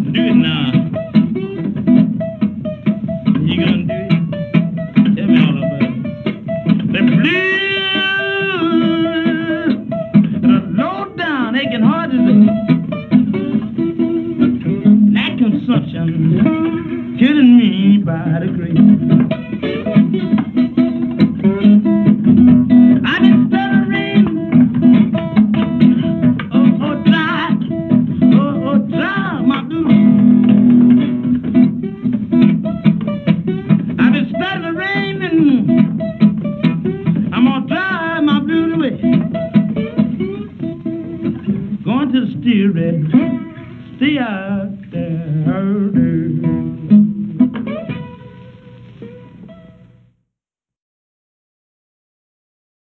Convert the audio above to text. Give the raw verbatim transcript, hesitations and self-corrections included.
Do it now. You gonna do it? Tell me all about it. The blues, the low down, aching heart is that consumption killing me by the grave. I've been stuttering, oh, oh, dry, oh, oh, dry, my blues. I've been stuttering, and I'm gonna drive my blues away. Going to the steel red, stay out there.